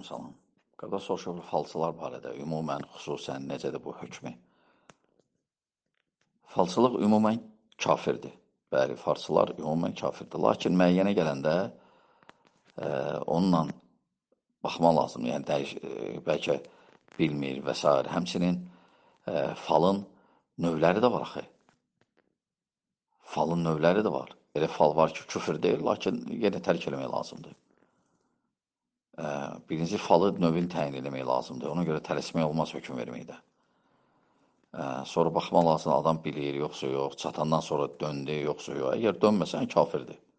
Aleyküm salam. Qardaş soruşur falçılar barədə ümumən, xüsusən necədir bu hökmü? Falçılıq ümumən kafirdir. Bəli, falçılar ümumən kafirdir. Lakin müəyyənə gələndə onunla baxmaq lazımdır. Yəni bəlkə bilmir və s. Həmçinin falın növləri də var axı. Falın növləri də var. Elə fal var ki, küfür deyil, lakin yenə tərk eləmək lazımdır. Birinci falı növünü təyin eləmək lazımdır. Ona görə tələsmək olmaz hökm verməkdə. Sonra baxmaq lazım, adam bilir, yoxsa yox, çatandan sonra döndü, yoxsa yox. Əgər dönməsən, kafirdir.